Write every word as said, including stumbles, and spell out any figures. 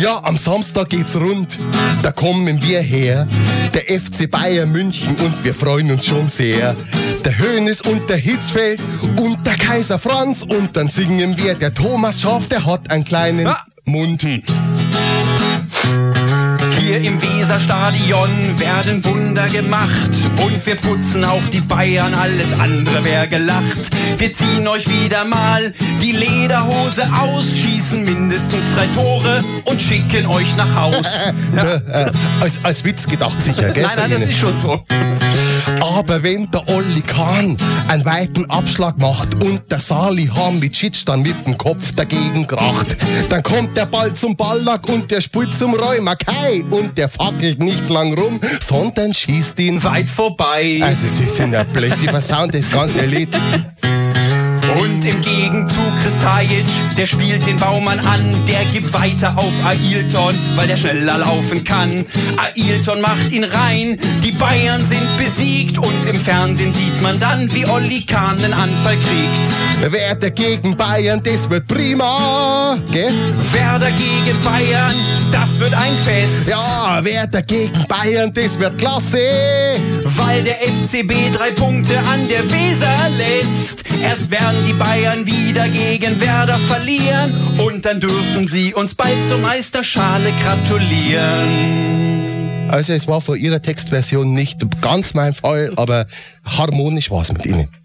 Ja, am Samstag geht's rund, da kommen wir her, der F C Bayern München und wir freuen uns schon sehr. Der Hoeneß und der Hitzfeld und der Kaiser Franz und dann singen wir, der Thomas Schaaf, der hat einen kleinen ah. Mund. Hm. Hier im Weserstadion werden Wunder gemacht und wir putzen auch die Bayern, alles andere wär gelacht. Wir ziehen euch wieder mal die Lederhose aus, schießen mindestens drei Tore und schicken euch nach Haus. Ja. äh, als, als Witz gedacht sicher, gell? Nein, nein, das ist schon so. Aber wenn der Olli Kahn einen weiten Abschlag macht und der Salihamidzic dann mit dem Kopf dagegen kracht, dann kommt der Ball zum Ballack und der spielt zum Roy Mackay und der fackelt nicht lang rum, sondern schießt ihn weit vorbei. Also sie sind ja blöd, sie versauen das ganze Lied. Und im Gegenzug Kristajic, der spielt den Baumann an, der gibt weiter auf Ailton, weil der schneller laufen kann. Ailton macht ihn rein, die Bayern sind besiegt und im Fernsehen sieht man dann, wie Olli Kahn den Anfall kriegt. Werder gegen Bayern, das wird prima, gell? Werder gegen Bayern, das wird ein Fest. Ja, Werder gegen Bayern, das wird klasse. Weil der F C B drei Punkte an der Weser lässt. Erst werden die Bayern wieder gegen Werder verlieren und dann dürfen sie uns bald zur Meisterschale gratulieren. Also es war von ihrer Textversion nicht ganz mein Fall, aber harmonisch war es mit ihnen.